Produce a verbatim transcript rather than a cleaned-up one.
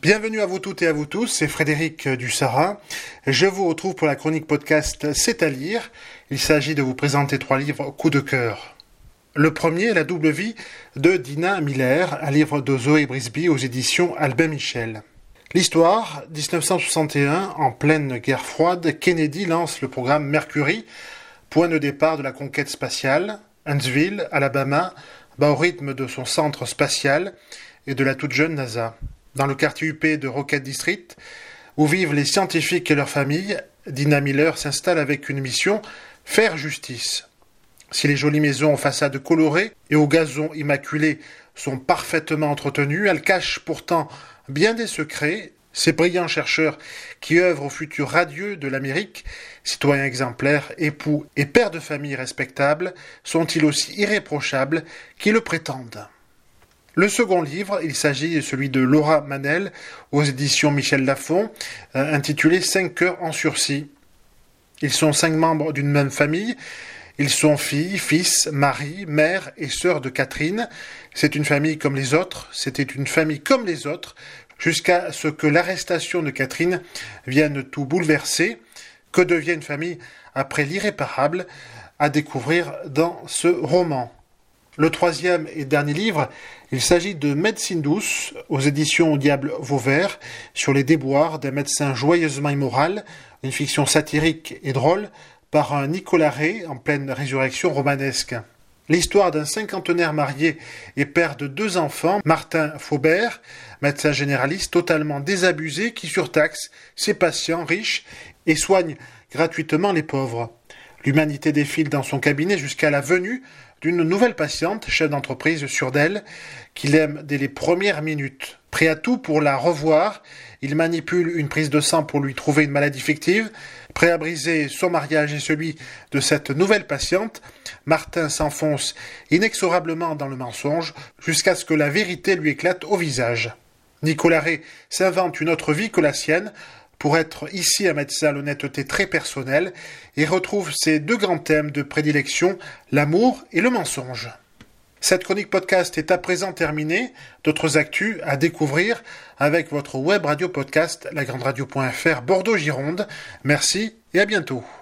Bienvenue à vous toutes et à vous tous, c'est Frédéric Dussara. Je vous retrouve pour la chronique podcast C'est à lire. Il s'agit de vous présenter trois livres coup de cœur. Le premier, La double vie de Dina Miller, un livre de Zoé Brisby aux éditions Albin Michel. L'histoire, dix-neuf cent soixante et un, en pleine guerre froide, Kennedy lance le programme Mercury, point de départ de la conquête spatiale. Huntsville, Alabama, bat au rythme de son centre spatial et de la toute jeune NASA. Dans le quartier huppé de Rocket District, où vivent les scientifiques et leurs familles, Dina Miller s'installe avec une mission, faire justice. Si les jolies maisons aux façades colorées et aux gazons immaculés sont parfaitement entretenues, elles cachent pourtant bien des secrets. Ces brillants chercheurs qui œuvrent au futur radieux de l'Amérique, citoyens exemplaires, époux et pères de famille respectables, sont-ils aussi irréprochables qu'ils le prétendent ? Le second livre, il s'agit de celui de Laura Manel, aux éditions Michel Lafon, euh, intitulé « Cinq cœurs en sursis ». Ils sont cinq membres d'une même famille. Ils sont filles, fils, mari, mère et sœur de Catherine. C'est une famille comme les autres, c'était une famille comme les autres, jusqu'à ce que l'arrestation de Catherine vienne tout bouleverser. Que devient une famille après l'irréparable, à découvrir dans ce roman. Le troisième et dernier livre, il s'agit de Médecine douce, aux éditions Diable Vauvert, sur les déboires d'un médecin joyeusement immoral, une fiction satirique et drôle, par un Nicolas Rey en pleine résurrection romanesque. L'histoire d'un cinquantenaire marié et père de deux enfants, Martin Faubert, médecin généraliste totalement désabusé qui surtaxe ses patients riches et soigne gratuitement les pauvres. L'humanité défile dans son cabinet jusqu'à la venue d'une nouvelle patiente, chef d'entreprise sûre d'elle, qu'il aime dès les premières minutes. Prêt à tout pour la revoir, il manipule une prise de sang pour lui trouver une maladie fictive. Prêt à briser son mariage et celui de cette nouvelle patiente, Martin s'enfonce inexorablement dans le mensonge jusqu'à ce que la vérité lui éclate au visage. Nicolas Rey s'invente une autre vie que la sienne, pour être ici un médecin à l'honnêteté très personnelle, et retrouve ses deux grands thèmes de prédilection, l'amour et le mensonge. Cette chronique podcast est à présent terminée. D'autres actus à découvrir avec votre web radio podcast, la grande radio point f r Bordeaux-Gironde. Merci et à bientôt.